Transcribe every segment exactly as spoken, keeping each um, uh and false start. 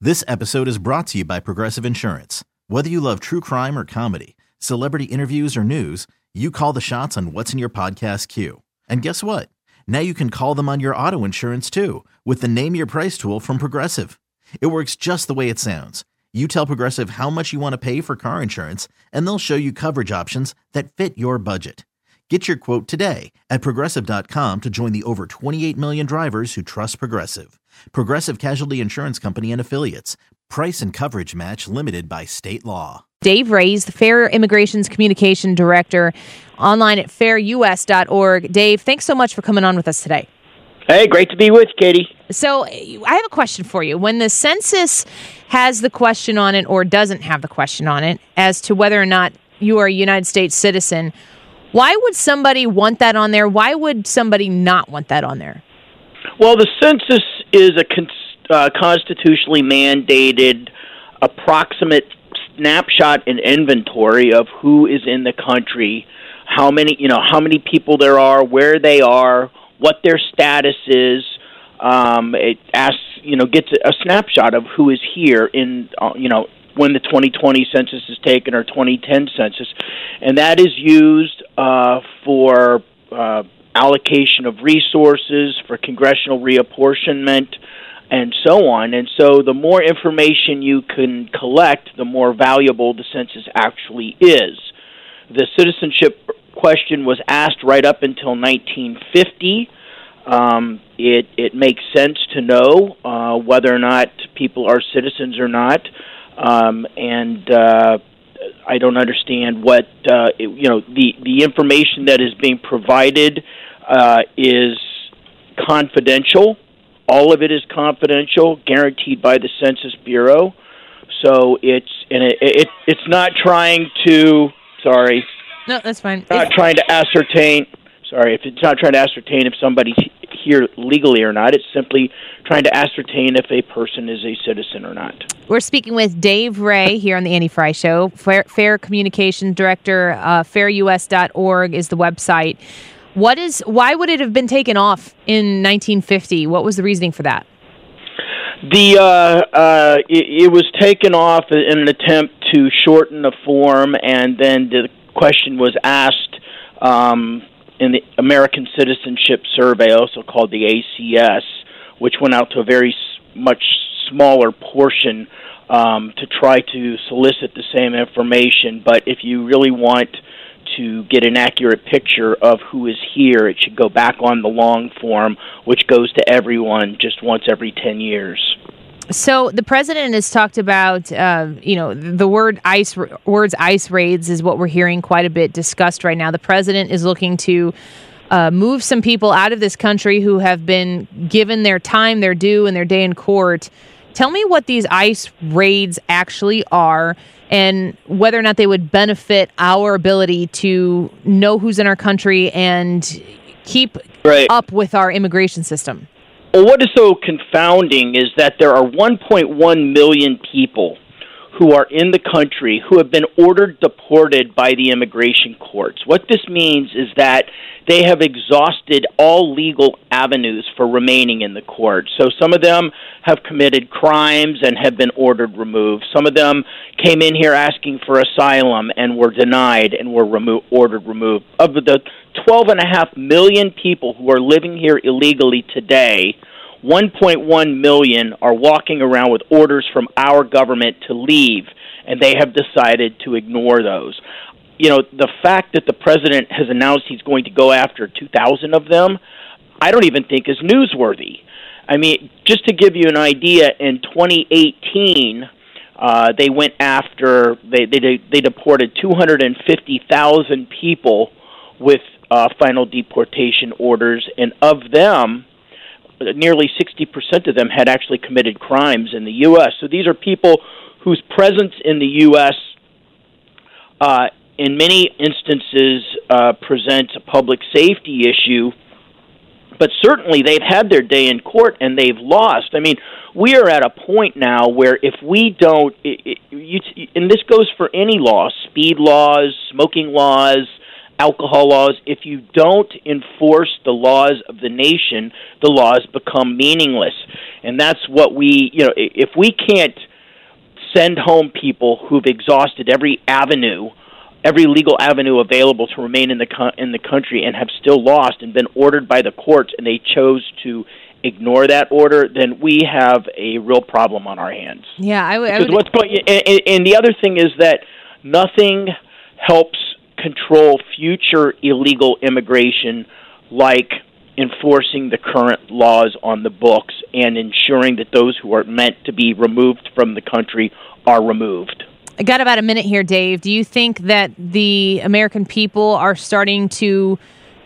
This episode is brought to you by Progressive Insurance. Whether you love true crime or comedy, celebrity interviews or news, you call the shots on what's in your podcast queue. And guess what? Now you can call them on your auto insurance too with the Name Your Price tool from Progressive. It works just the way it sounds. You tell Progressive how much you want to pay for car insurance, and they'll show you coverage options that fit your budget. Get your quote today at Progressive dot com to join the over twenty-eight million drivers who trust Progressive. Progressive Casualty Insurance Company and Affiliates. Price and coverage match limited by state law. Dave Reyes, the Fair Immigration's Communication Director, online at fair u s dot org. Dave, thanks so much for coming on with us today. Hey, great to be with you, Katie. So I have a question for you. When the census has the question on it or doesn't have the question on it as to whether or not you are a United States citizen, why would somebody want that on there? Why would somebody not want that on there? Well, the census is a con- uh, constitutionally mandated approximate snapshot and inventory of who is in the country, how many, you know, how many people there are, where they are, what their status is. Um, it asks, you know, gets a snapshot of who is here in, uh, you know, when the twenty twenty census is taken or twenty ten census, and that is used uh, for uh, allocation of resources, for congressional reapportionment, and so on. And so the more information you can collect, the more valuable the census actually is. The citizenship question was asked right up until nineteen fifty. Um, it, it makes sense to know uh, whether or not people are citizens or not. Um, and uh, I don't understand what, uh, it, you know, the, the information that is being provided uh, is confidential. All of it is confidential, guaranteed by the Census Bureau. So it's and it, it it's not trying to. Sorry. No, that's fine. Not It's- trying to ascertain. Sorry, if it's not trying to ascertain if somebody's here legally or not. It's simply trying to ascertain if a person is a citizen or not. We're speaking with Dave Rey here on the Annie Frey Show. Fair, Fair Communications Director, uh, fair u s dot org is the website. What is? Why would it have been taken off in nineteen fifty? What was the reasoning for that? The uh, uh, it, it was taken off in an attempt to shorten the form, and then the question was asked um, in the American Citizenship Survey, also called the A C S, which went out to a very s- much smaller portion um, to try to solicit the same information. But if you really want to get an accurate picture of who is here, it should go back on the long form, which goes to everyone just once every ten years. So the president has talked about, uh, you know, the word ICE words ICE raids is what we're hearing quite a bit discussed right now. The president is looking to uh, move some people out of this country who have been given their time, their due, and their day in court. Tell me what these ICE raids actually are and whether or not they would benefit our ability to know who's in our country and keep Right. up with our immigration system. Well, what is so confounding is that there are one point one million people who are in the country who have been ordered deported by the immigration courts. What this means is that they have exhausted all legal avenues for remaining in the court. So some of them have committed crimes and have been ordered removed. Some of them came in here asking for asylum and were denied and were remo- ordered removed. Of the twelve and a half million people who are living here illegally today, one point one million are walking around with orders from our government to leave, and they have decided to ignore those. You know, the fact that the president has announced he's going to go after two thousand of them, I don't even think is newsworthy. I mean, just to give you an idea, in twenty eighteen, uh, they went after, they, they, they deported two hundred fifty thousand people with uh, final deportation orders, and of them, nearly sixty percent of them had actually committed crimes in the U S. So these are people whose presence in the U S uh, in many instances uh, presents a public safety issue, but certainly they've had their day in court and they've lost. I mean, we are at a point now where if we don't, it, it, you, and this goes for any law, speed laws, smoking laws, alcohol laws. If you don't enforce the laws of the nation, the laws become meaningless. And that's what we, you know, if we can't send home people who've exhausted every avenue, every legal avenue available to remain in the co- in the country and have still lost and been ordered by the courts, and they chose to ignore that order, then we have a real problem on our hands. Yeah, I would. Because what's going, and, and the other thing is that nothing helps control future illegal immigration like enforcing the current laws on the books and ensuring that those who are meant to be removed from the country are removed. I got about a minute here, Dave. Do you think that the American people are starting to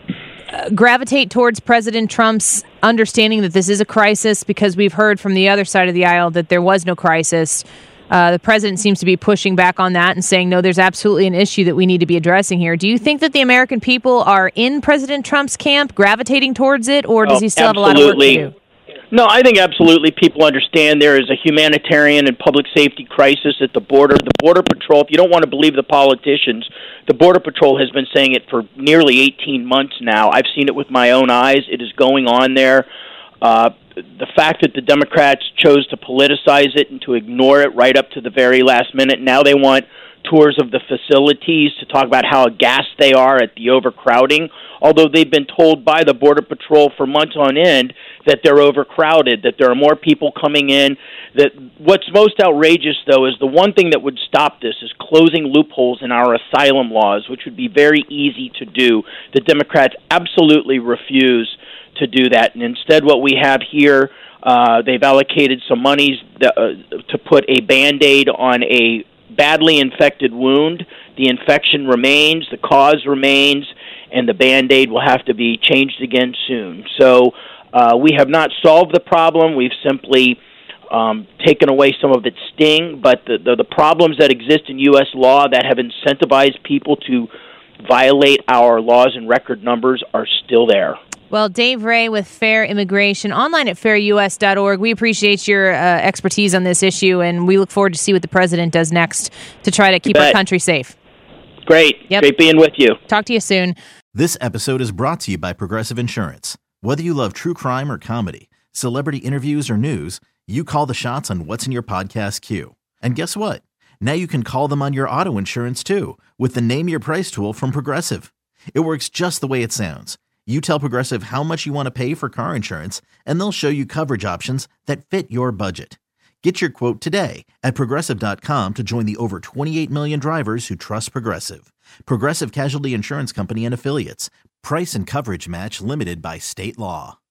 uh, gravitate towards President Trump's understanding that this is a crisis? Because we've heard from the other side of the aisle that there was no crisis. Uh, the president seems to be pushing back on that and saying, no, there's absolutely an issue that we need to be addressing here. Do you think that the American people are in President Trump's camp, gravitating towards it, or does oh, he still absolutely. have a lot of work to do? No, I think absolutely people understand there is a humanitarian and public safety crisis at the border. The Border Patrol, if you don't want to believe the politicians, the Border Patrol has been saying it for nearly eighteen months now. I've seen it with my own eyes. It is going on there. Uh, the fact that the Democrats chose to politicize it and to ignore it right up to the very last minute, now they want tours of the facilities to talk about how aghast they are at the overcrowding, although they've been told by the Border Patrol for months on end that they're overcrowded, that there are more people coming in. That what's most outrageous, though, is the one thing that would stop this is closing loopholes in our asylum laws, which would be very easy to do. The Democrats absolutely refuse to do that, and instead what we have here, uh, they've allocated some monies that, uh, to put a Band-Aid on a badly infected wound. The infection remains, the cause remains, and the Band-Aid will have to be changed again soon. So uh, we have not solved the problem. We've simply um, taken away some of its sting, but the, the, the problems that exist in U S law that have incentivized people to violate our laws and record numbers are still there. Well, Dave Ray with Fair Immigration, online at fair U S dot org. We appreciate your uh, expertise on this issue, and we look forward to see what the president does next to try to keep our country safe. Great. Yep. Great being with you. Talk to you soon. This episode is brought to you by Progressive Insurance. Whether you love true crime or comedy, celebrity interviews or news, you call the shots on what's in your podcast queue. And guess what? Now you can call them on your auto insurance too with the Name Your Price tool from Progressive. It works just the way it sounds. You tell Progressive how much you want to pay for car insurance, and they'll show you coverage options that fit your budget. Get your quote today at Progressive dot com to join the over twenty-eight million drivers who trust Progressive. Progressive Casualty Insurance Company and Affiliates. Price and coverage match limited by state law.